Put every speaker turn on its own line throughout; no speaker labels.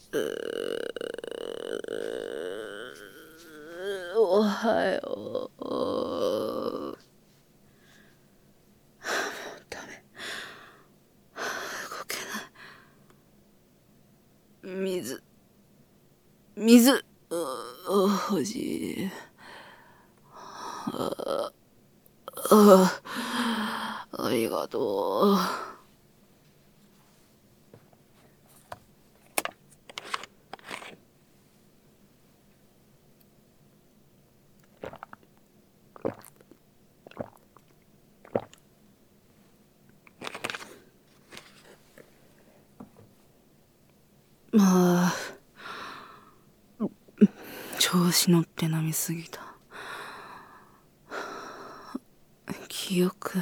おはよう。ダメ。動けない。水。欲しい。ありがとう。まあ、調子乗って飲みすぎた。記憶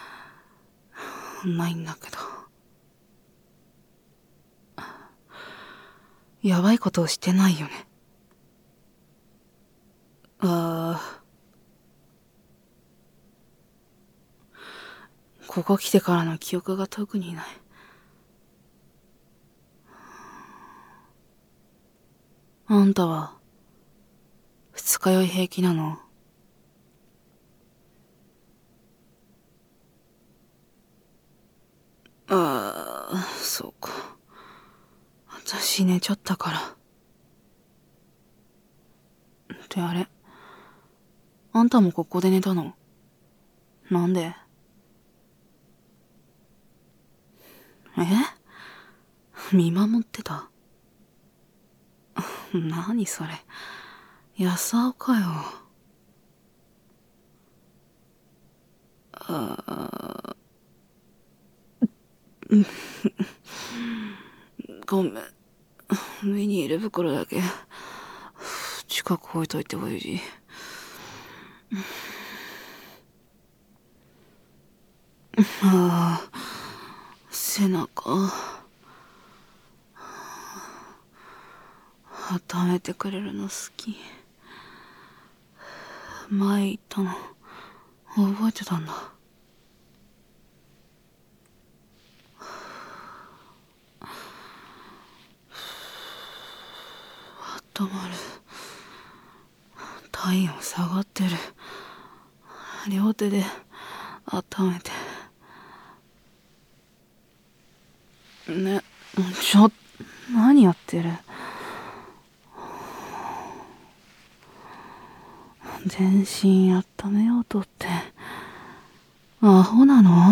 ないんだけど。やばいことをしてないよね。ここ来てからの記憶が特にない。あんたは二日酔い平気なの？そうか。私寝ちゃったから。ってあれ、あんたもここで寝たの？なんで？見守ってた？何それ。やさおかよ。ごめん。ビニール袋だけ近く置いといてほしい。背中温めてくれるの好き。前言ったの覚えてたんだ。温まる。体温下がってる。両手で温めて。ね、何やってる？全身温めようとってアホなの？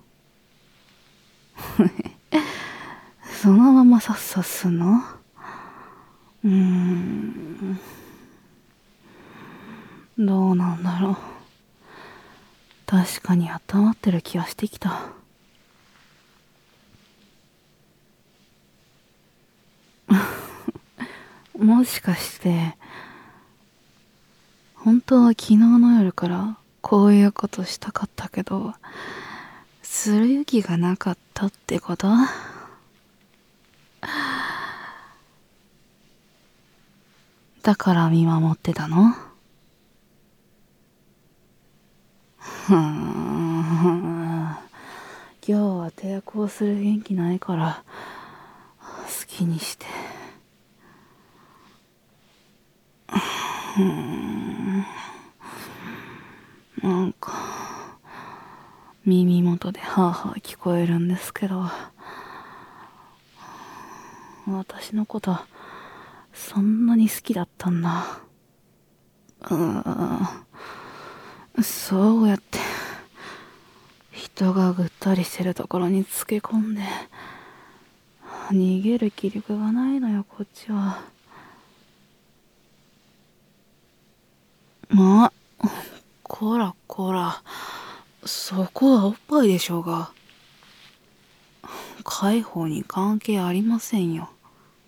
そのままさっさすんの？どうなんだろう。確かに温まってる気がしてきた。もしかして本当は昨日の夜からこういうことしたかったけどする勇気がなかったってこと？だから見守ってたの？今日は抵抗する元気ないから好きにして。なんか耳元でハーハー聞こえるんですけど、私のことそんなに好きだったんだ。そうやって人がぐったりしてるところにつけ込んで逃げる気力がないのよ、こっちは。こらこら、そこはおっぱいでしょうが。解放に関係ありませんよ。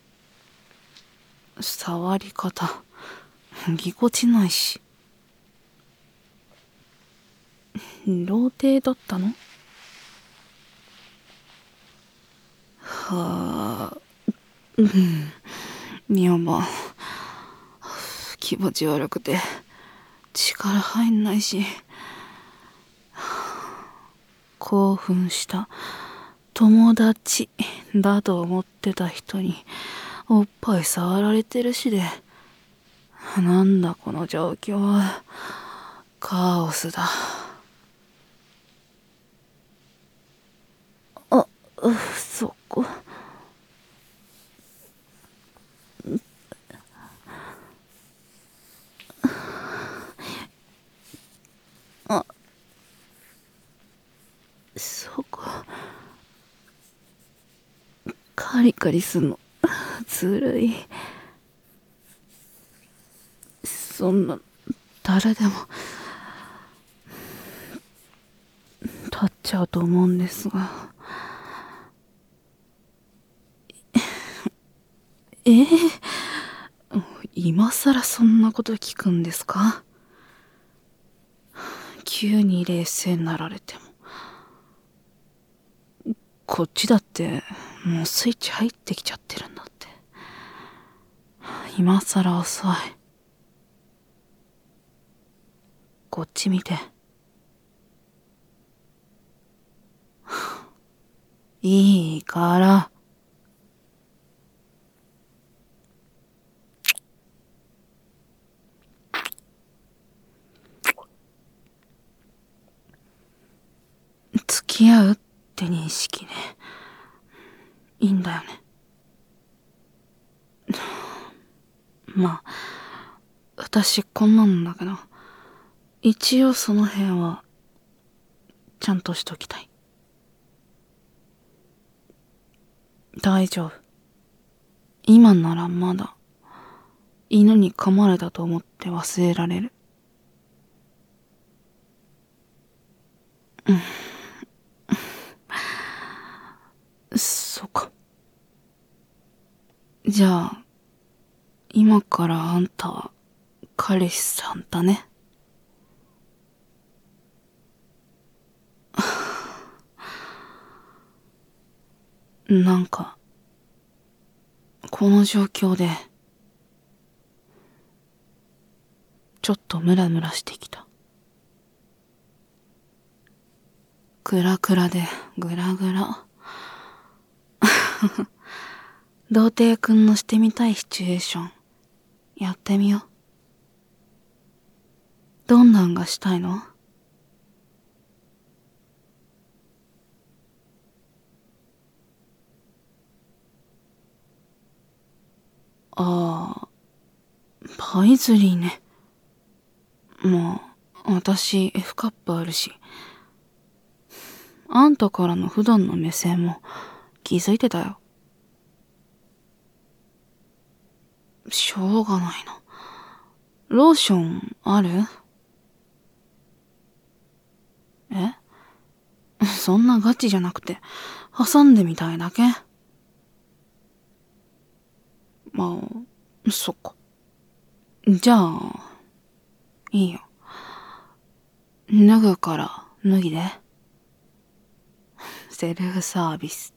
触り方ぎこちないし。童貞だったの？やば。気持ち悪くて力入んないし。興奮した友達だと思ってた人におっぱい触られてるしで。なんだこの状況は。カオスだ。そこ。そこ。カリカリすんの。ずるい。そんな、誰でも、立っちゃうと思うんですが。今更そんなこと聞くんですか？急に冷静になられても。こっちだって、もうスイッチ入ってきちゃってるんだって。今更遅い。こっち見て。いいから。付き合うって認識ね。いいんだよね。まあ、私こんなんだけど、一応その辺は、ちゃんとしときたい。大丈夫。今ならまだ、犬に噛まれたと思って忘れられる。そっか。じゃあ、今からあんたは、彼氏さんだね。なんか、この状況で、ちょっとムラムラしてきた。クラクラでグラグラ。童貞くんのしてみたいシチュエーション、やってみよう。どんなんがしたいの？ああ、パイズリーね。まあ、私 F カップあるし。あんたからの普段の目線も気づいてたよ。しょうがないな。ローションある？そんなガチじゃなくて、挟んでみたいだけ。まあ、そっか。じゃあ、いいよ。脱ぐから脱ぎで。セルフサービス。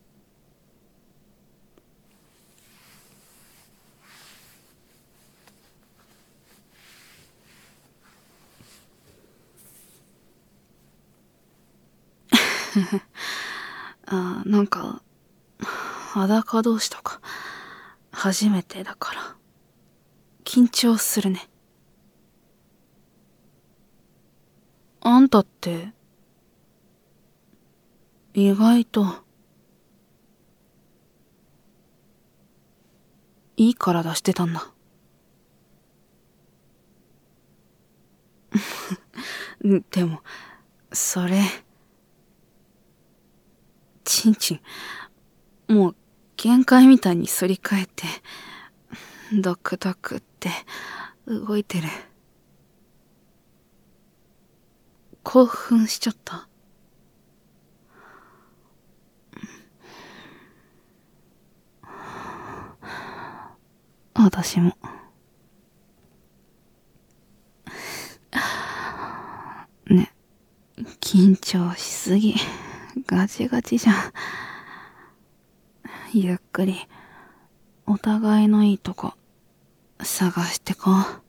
なんか、裸同士とか、初めてだから、緊張するね。あんたって、意外と、いい体してたんだ。でも、それ、チンチン、もう、限界みたいに反り返って、ドクドクって動いてる。興奮しちゃった。私も。ね、緊張しすぎ。ガチガチじゃん。ゆっくり、お互いのいいとこ、探してこう。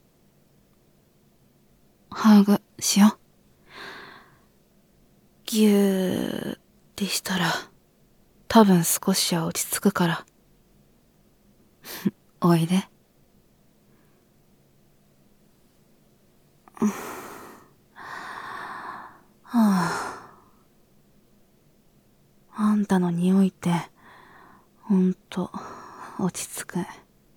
ハグしよう。ぎゅーってしたら、多分少しは落ち着くから。 おいで。あんたの匂いってほんと落ち着く。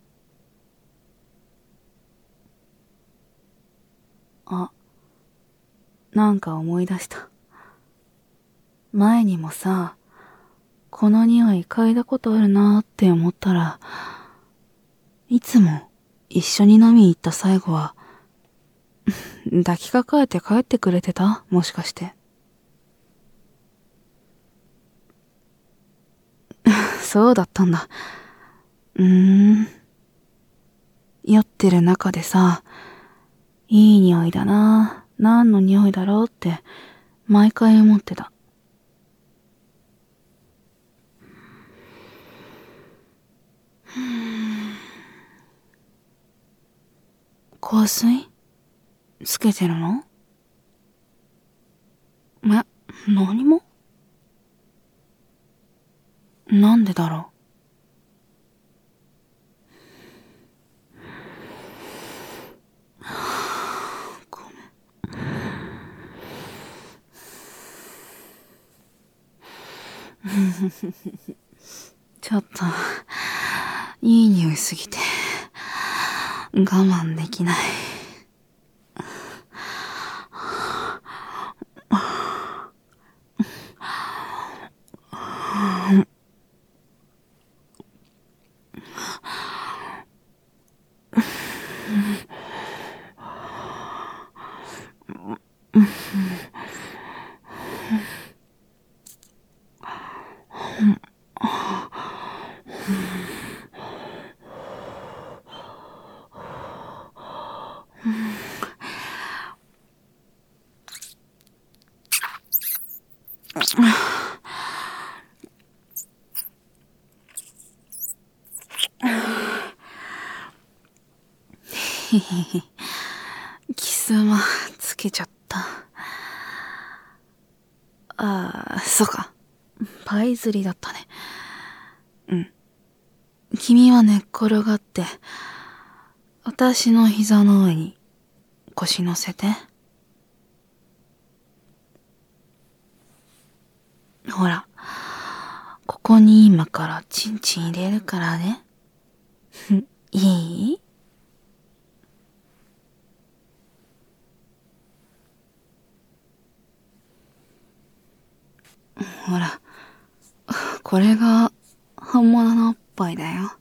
あ、なんか思い出した。前にもさ、この匂い嗅いだことあるなーって思ったら、いつも一緒に飲み行った最後は抱きかかえて帰ってくれてた？もしかして。そうだったんだ。酔ってる中でさ、いい匂いだな、何の匂いだろうって毎回思ってた。香水つけてるの？何も？なんでだろう。ごめん。ちょっといい匂いすぎて我慢できない。キスマつけちゃった。そうか。パイ釣りだったね。君は寝っ転がって、私の膝の上に腰乗せて。ほら、ここに今からチンチン入れるからね。いい？ほら、これが本物のおっぱいだよ。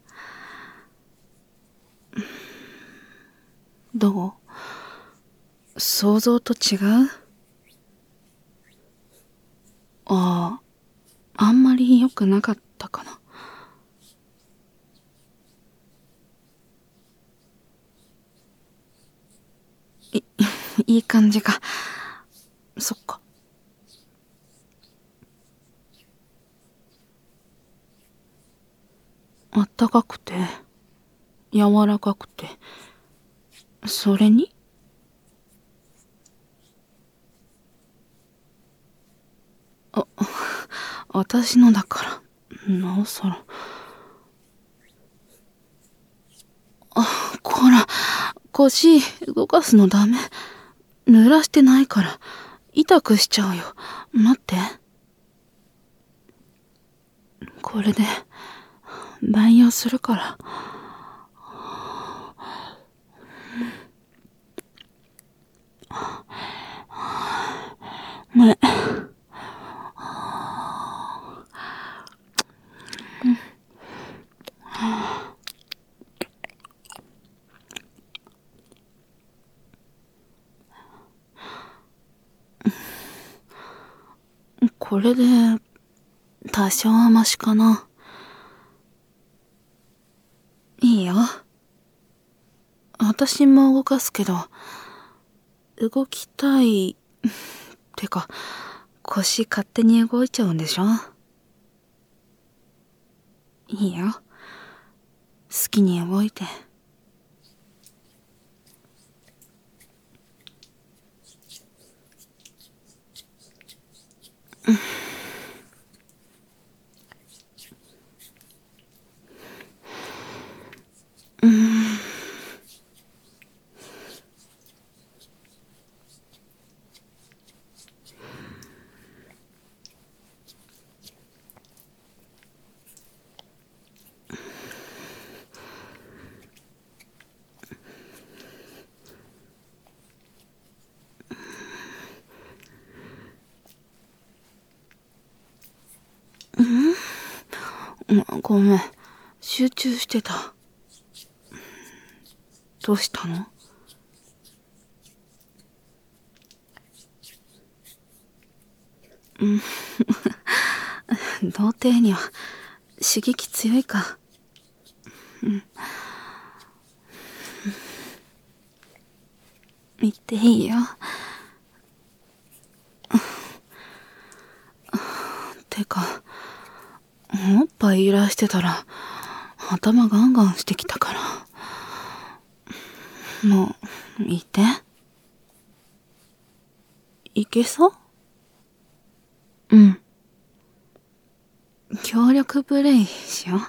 どう？想像と違う？あんまり良くなかったかな。いい感じか。そっか。あったかくて、柔らかくて、それに？私のだから、なおさら。こら、腰動かすのダメ。濡らしてないから、痛くしちゃうよ。待って。これで、代用するから。ね。これで、多少はマシかな。いいよ。私も動かすけど、動きたい、てか、腰勝手に動いちゃうんでしょ？いいよ。好きに動いて。 ごめん。集中してた。どうしたの？童貞には刺激強いか。言っていいよ。てか、おっぱい揺らしてたら頭ガンガンしてきたから。もう、言って。いけそう？うん。協力プレイしよう。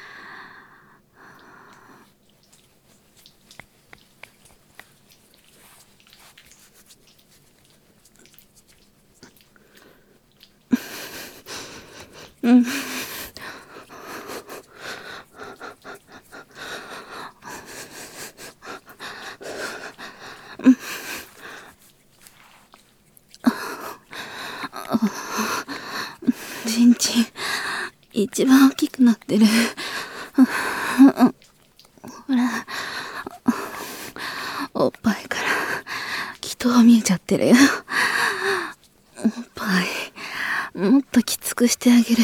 うん。ちんちん、一番大きくなってる。ほら、おっぱいから、気筒見えちゃってるよ。おっぱい、もっときつくしてあげる。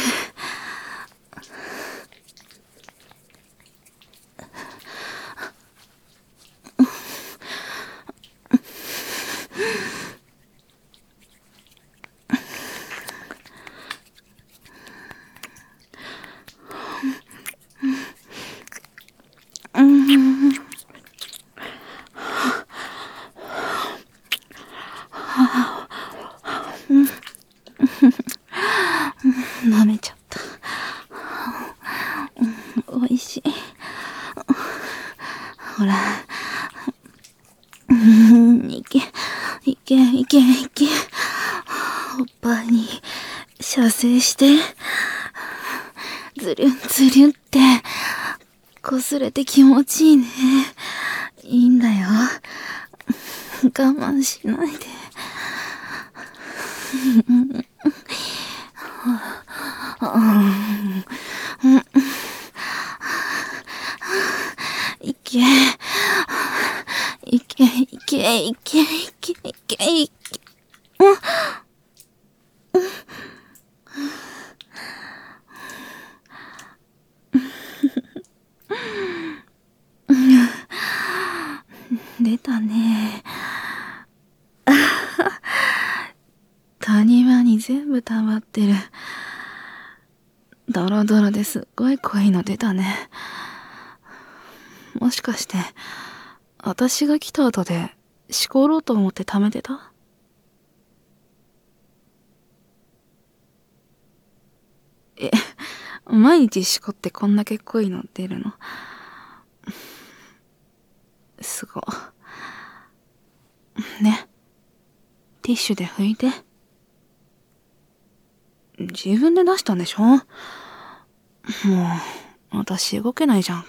舐めちゃった。おいしい。ほら。いけ、いけ、いけ、いけ。おっぱいに射精して、ずるんずるんって、擦れて気持ちいいね。いいんだよ。我慢しないで。いけ、いけ、いけ、いけ、いけ、いけ、いけ。出たね。谷間に全部溜まってる。ドロドロですっごい濃いの出たね。もしかして、私が来た後で、しころうと思って溜めてた？毎日しこってこんだけ濃いの出るの？すご。ね。ティッシュで拭いて。自分で出したんでしょ？もう、私動けないじゃん。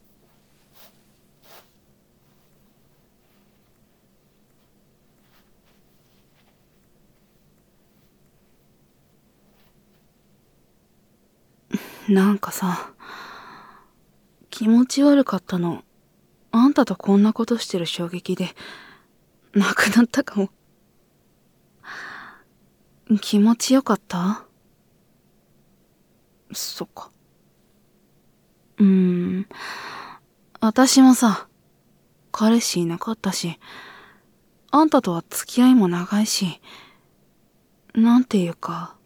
なんかさ、気持ち悪かったの。あんたとこんなことしてる衝撃で、なくなったかも。気持ちよかった？そっか。私もさ、彼氏いなかったし、あんたとは付き合いも長いし、なんていうか、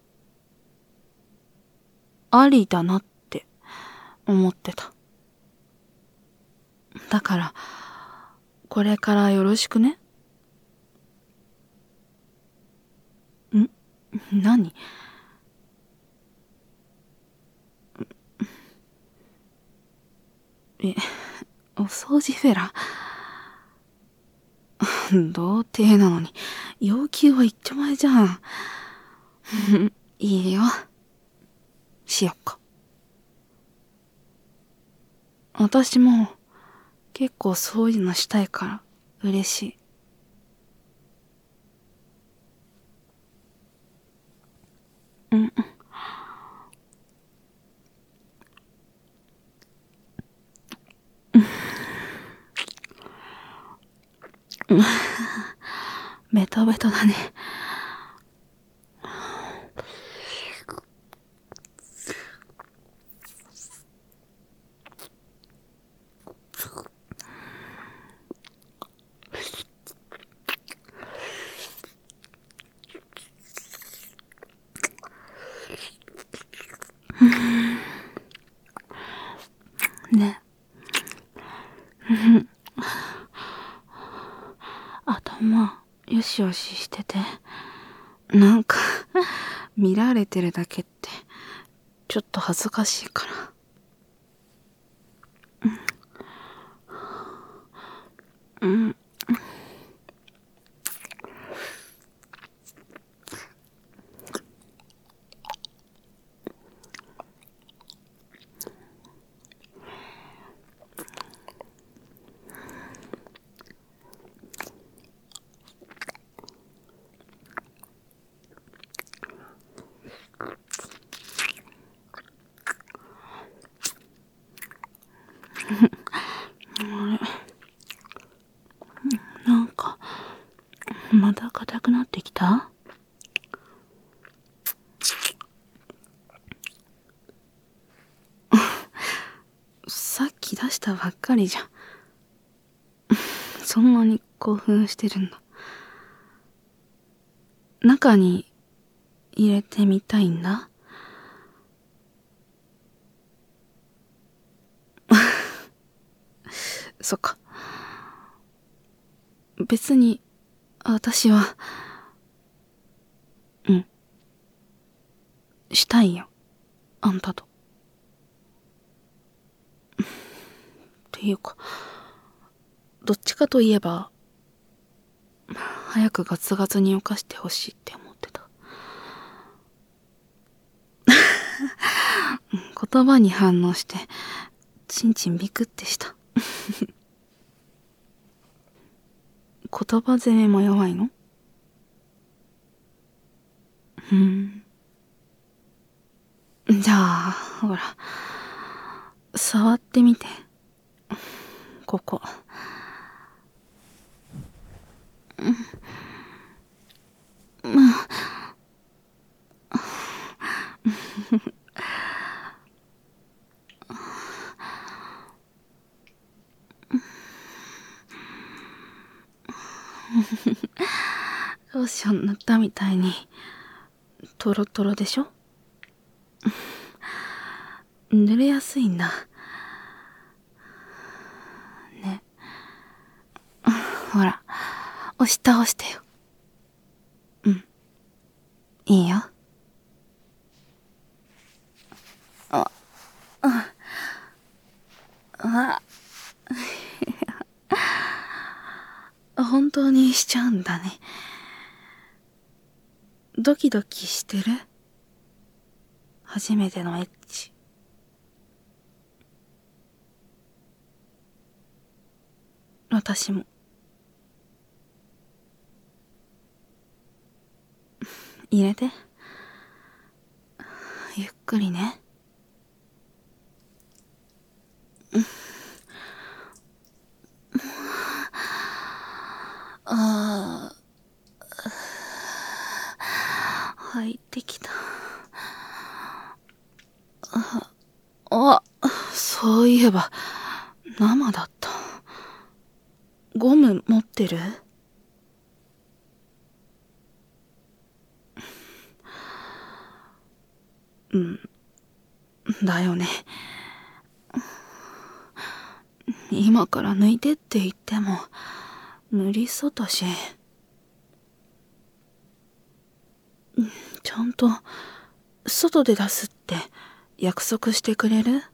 ありだなって思ってた。だから、これからよろしくね。何？お掃除フェラ？童貞なのに、要求は一丁前じゃん。いいよ。しよっか。私も、結構そういうのしたいから、嬉しい。 ベトベトだね。ね。頭、よしよししてて。なんか、見られてるだけって、ちょっと恥ずかしいから。うん。なんか、また硬くなってきた？さっき出したばっかりじゃん。そんなに興奮してるんだ。中に入れてみたいんだ。そっか。別に、私は、したいよ。あんたと。っていうか、どっちかといえば、早くガツガツに犯してほしいって思ってた。言葉に反応して、ちんちんビクってした。言葉攻めも弱いの？じゃあ、ほら、触ってみて。ここ。ローション塗ったみたいに、トロトロでしょ？塗れやすいんだ。ね。ほら、押し倒してよ。いいよ。本当にしちゃうんだね。ドキドキしてる？初めてのエッチ。私も。入れて。ゆっくりね。あ入ってきた。そういえば、生だった。ゴム持ってる？だよね。今から抜いてって言っても、無理そうだし。ちゃんと、外で出すって約束してくれる？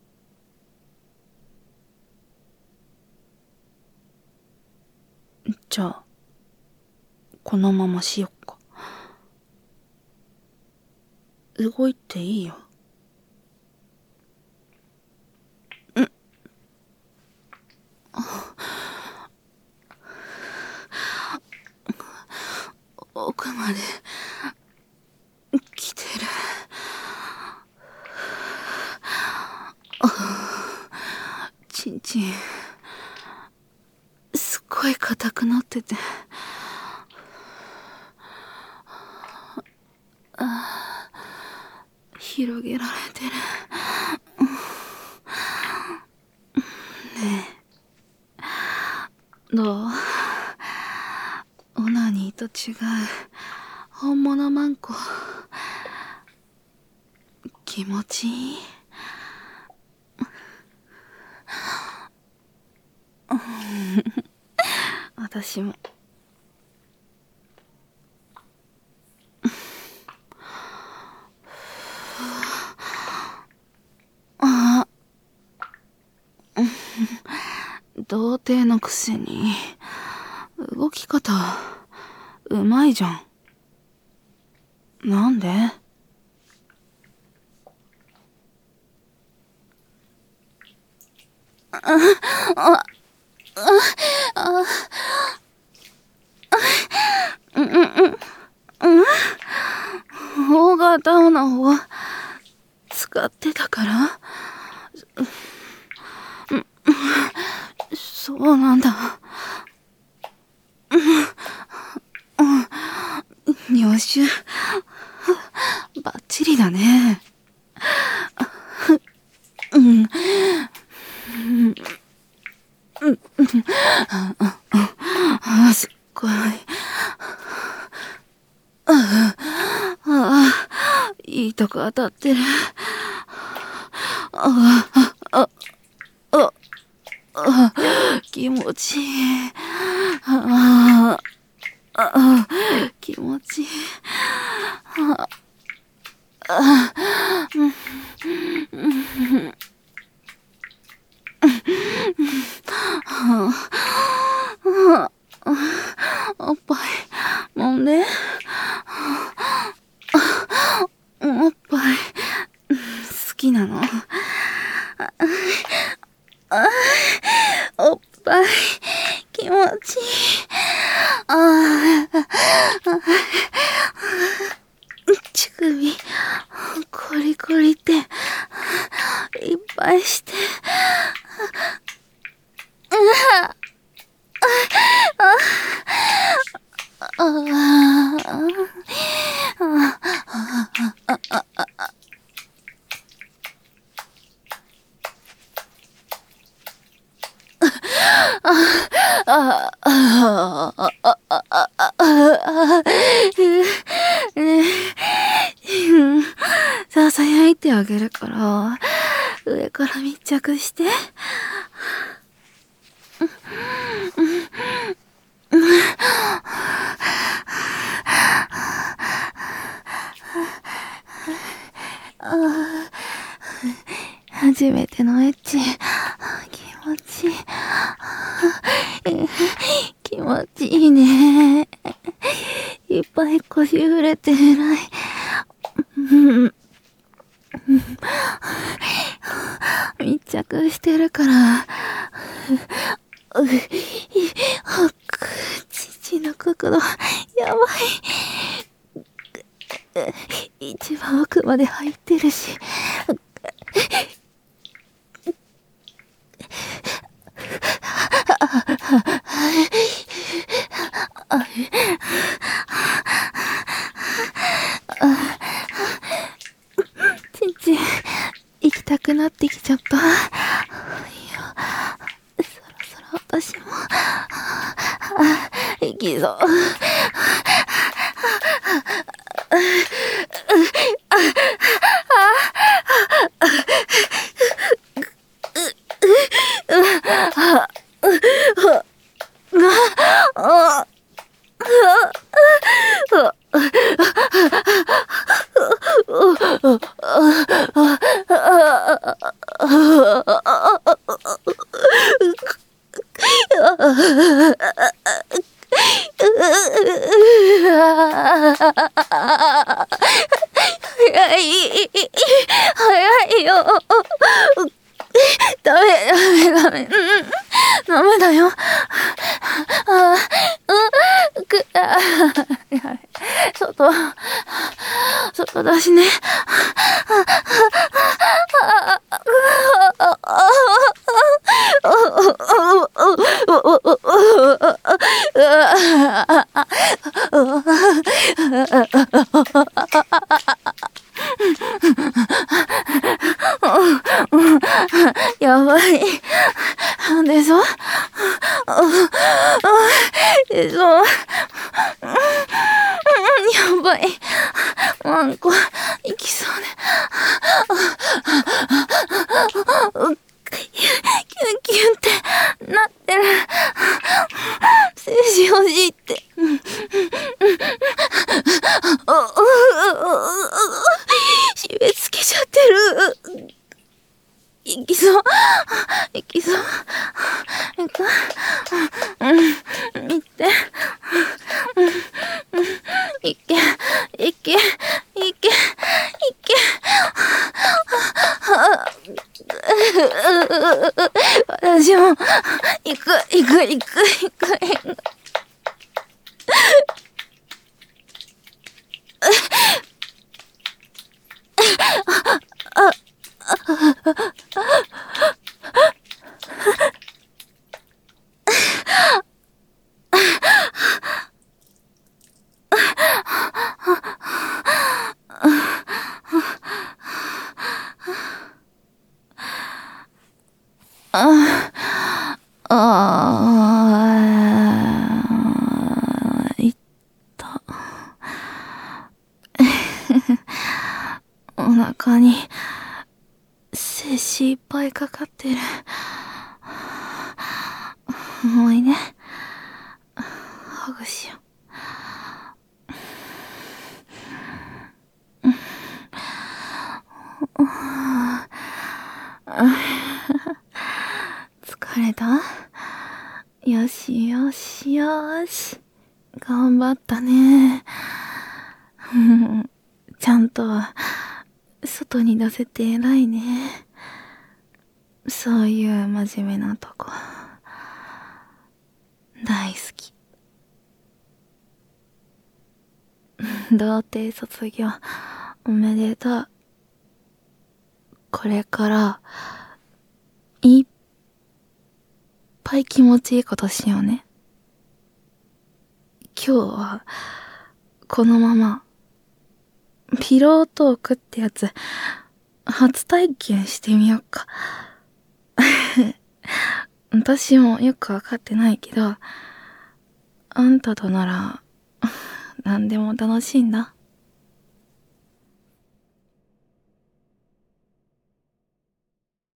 じゃあ、このまましよっか。動いていいよ。奥まで来てる。ちんちんすっごい硬くなってせて、広げられてる。ねえ、どう？オナニーと違う本物マンコ、気持ちいい？私も。童貞のくせに動き方うまいじゃん。なんで？大型オナホを使ってたから？そうなんだ。入手バッチリだね。すっごい。いいとこ当たってる。気持ちいい。気持ちいい。おっぱい揉んで。おっぱい好きなの？おっぱい気持ちいい。乳首コリコリっていっぱいして。ささやいてあげるから上から密着して。初めてのエッチ、気持ちいい。気持ちいいね。いっぱい腰触れて偉い。密着してるから父の角度やばい。一番奥まで入ってるし。父行きたくなってきちゃった。いいよ、そろそろ私も行きそう。早いよ。ダメ。ダメだよ。外だしね。 やばい。でしょでしょやばい。ワンコ、行きそうで。キュンキュンってなってる。精子欲しいって。締め付けちゃってる。行きそう。行きそう。行く。行って。行け。行け。行け。行け。私も、行く。いった。お腹に、精子いっぱいかかってる。もういいね。ハグしよう。疲れた？よしよしよし。頑張ったね。ちゃんと外に出せて偉いね。そういう真面目なとこ大好き。童貞卒業おめでとう。これからいっぱい気持ちいいことしようね。今日はこのままピロートークってやつ初体験してみようか。私もよくわかってないけど、あんたとなら何でも楽しいんだ。